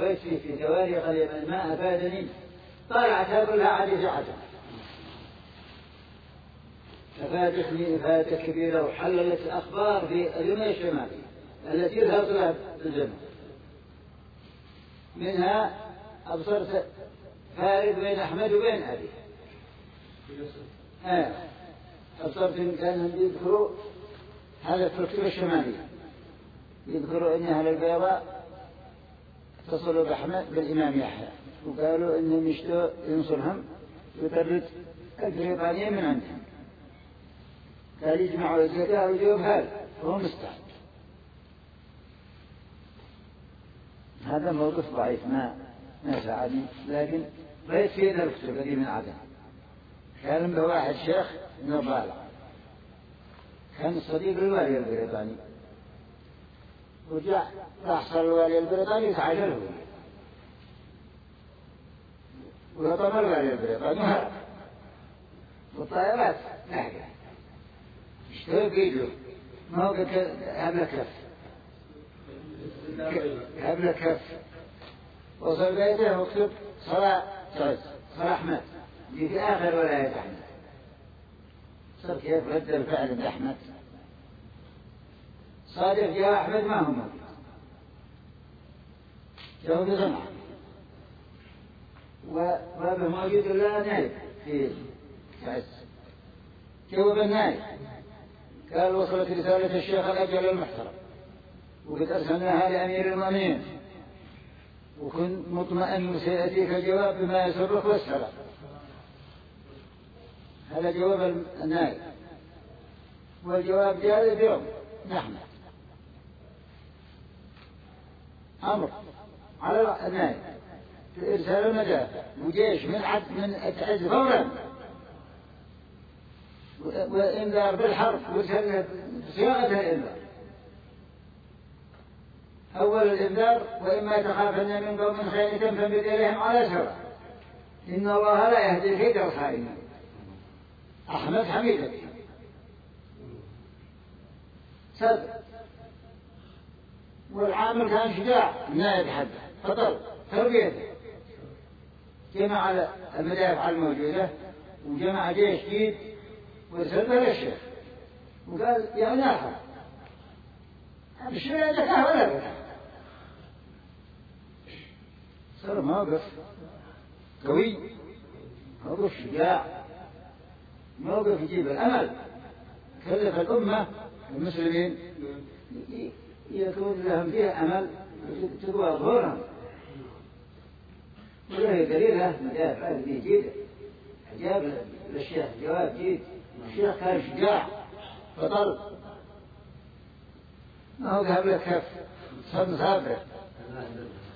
شويت فيه في جواري غليظ الماء أفادني طلعتها كلها عادي عجب أفادتني إفادة كبيرة وحللت الأخبار في اليمن الشمالي التي ذهبت لها الجنة. منها أبصرت فارق بين أحمد وبين أبي. أبصرت إن كانوا يذكروا هذا في الكتب الشمالية يذكروا أن أهل البيضاء اتصلوا بأحمد بالإمام يحيى وقالوا إنهم يشتوا ينصرهم ويطرد البريطانيين من عندهم. قال يجمعوا الزكاة ويجيب هذا وهو مستعد. هذا موقف ضعيف ما ساعدني لكن رأيت في ذا الكتب الذي من عدن كان به واحد شيخ نضالع كان الصديق للوالي البريطاني وجاء تحصل الوالي البريطاني يتعجله ويطمر الوالي البريطاني وهرب والطائرات نحكي اشتروا بيده ما هو قلت هبل كف وصل بيته وكتب صلاة أحمد دي في آخر ولاية أحمد. صار كيف رد الفعل بأحمد صادق جاء أحمد ما هو موجود جاءه بصنعة وبابه موجود إلا نايب في تعز جاءه بالنايب قال وصلت رسالة الشيخ الأجل المحترم وقد أرسلناها لأمير المؤمنين وكن مطمئن سيأتيك الجواب بما يسرك والسلام. هذا جواب النائب والجواب جاء اليوم نحن أمر على النائب إرسال المدافع وجيش من التعز فورا وإنذار بالحرب وإرسال بصياغة الإنذار. أول الإنذار وإما تخافن من قوم خائنة فانبذ إليهم على سواء إن الله لا يهدي كيد الخائنين. أحمد حميد صدق والعامل كان شجاع النائب حده فطر تربيته جمع المدافع الموجودة وجمع جيش جديد وارسله للشيخ وقال يا ناحر الشيء عندك ولا بد صار موقف قوي موقف شجاع موقف يجيب الأمل كلف الأمة المسلمين يكون لهم فيها أمل تقوى ظهورهم وله دليله مدافع ذي جيدة أجاب للشيخ جواب جيد. الشيخ كان شجاع فطل ما هو قبل كف صار مسافر